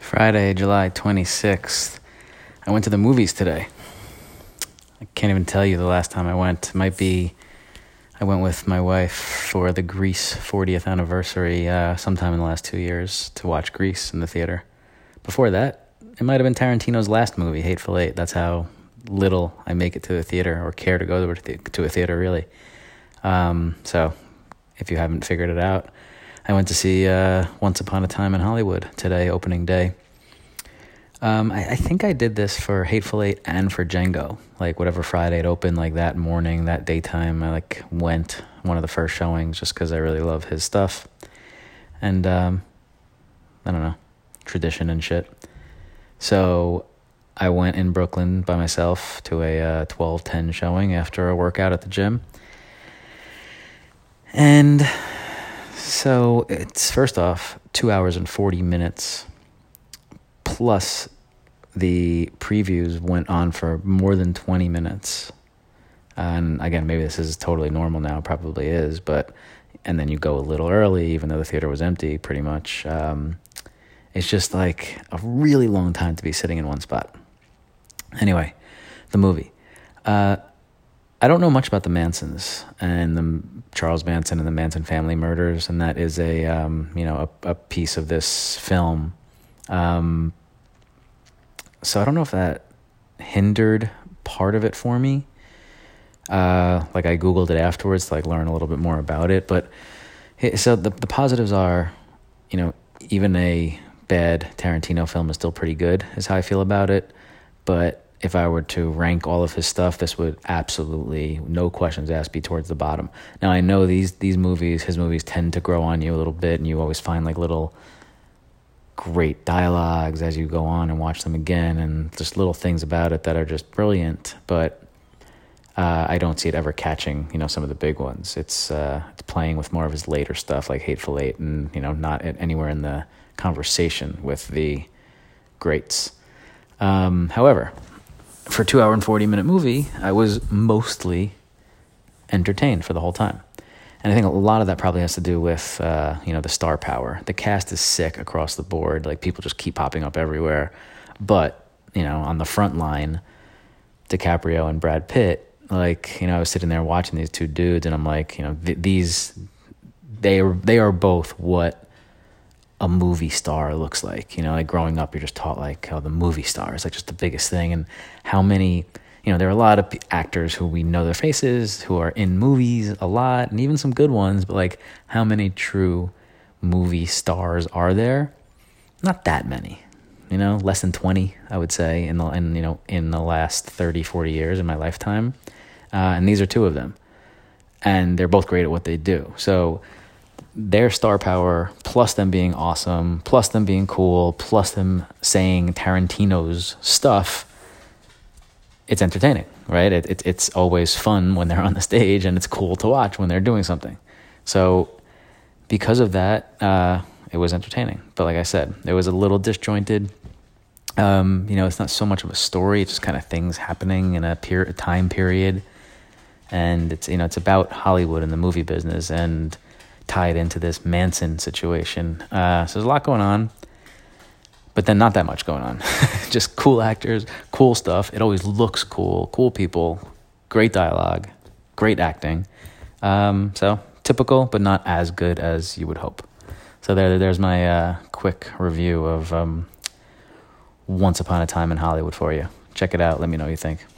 Friday, July 26th. I went to the movies today. I can't even tell you the last time I went. I went with my wife for the Grease 40th anniversary sometime in the last 2 years to watch Grease in the theater. Before that, it might have been Tarantino's last movie, Hateful Eight. That's how little I make it to the theater or care to go to a theater, really. So, if you haven't figured it out, I went to see Once Upon a Time in Hollywood today, opening day. I think I did this for Hateful Eight and for Django. Like, whatever Friday it opened, like that morning, that daytime, I went one of the first showings just because I really love his stuff. And, I don't know, tradition and shit. So I went in Brooklyn by myself to a 12:10 showing after a workout at the gym. And so it's, first off, 2 hours and 40 minutes, plus the previews went on for more than 20 minutes. And again, maybe this is totally normal now, probably is, and then you go a little early, even though the theater was empty, pretty much. It's just like a really long time to be sitting in one spot. Anyway, the movie. I don't know much about the Mansons and the Charles Manson and the Manson family murders, and that is a piece of this film. So I don't know if that hindered part of it for me. I Googled it afterwards to learn a little bit more about it. But so the positives are, even a bad Tarantino film is still pretty good, is how I feel about it. But if I were to rank all of his stuff, this would absolutely, no questions asked, be towards the bottom. Now, I know his movies tend to grow on you a little bit, and you always find little great dialogues as you go on and watch them again, and just little things about it that are just brilliant. But I don't see it ever catching, some of the big ones. It's playing with more of his later stuff, like Hateful Eight, and not anywhere in the conversation with the greats. However, for a 2 hour and 40-minute movie, I was mostly entertained for the whole time. And I think a lot of that probably has to do with, the star power. The cast is sick across the board. People just keep popping up everywhere. But, on the front line, DiCaprio and Brad Pitt, I was sitting there watching these two dudes, and I'm like, they are both what a movie star looks like. Growing up, you're just taught the movie star is just the biggest thing, and how many, there are a lot of actors who we know their faces, who are in movies a lot, and even some good ones, but how many true movie stars are there? Not that many, less than 20, I would say, in the last 30, 40 years in my lifetime. And these are two of them, and they're both great at what they do. So their star power, plus them being awesome, plus them being cool, plus them saying Tarantino's stuff, it's entertaining, right? It's always fun when they're on the stage, and it's cool to watch when they're doing something. So because of that, it was entertaining. But like I said, it was a little disjointed. It's not so much of a story. It's just kind of things happening in a time period. And it's about Hollywood and the movie business, and tied into this Manson situation. So there's a lot going on, but then not that much going on. Just cool actors, cool stuff. It always looks cool people, great dialogue, great acting. So typical, but not as good as you would hope. So there's my quick review of Once Upon a Time in Hollywood for you. Check it out. Let me know what you think.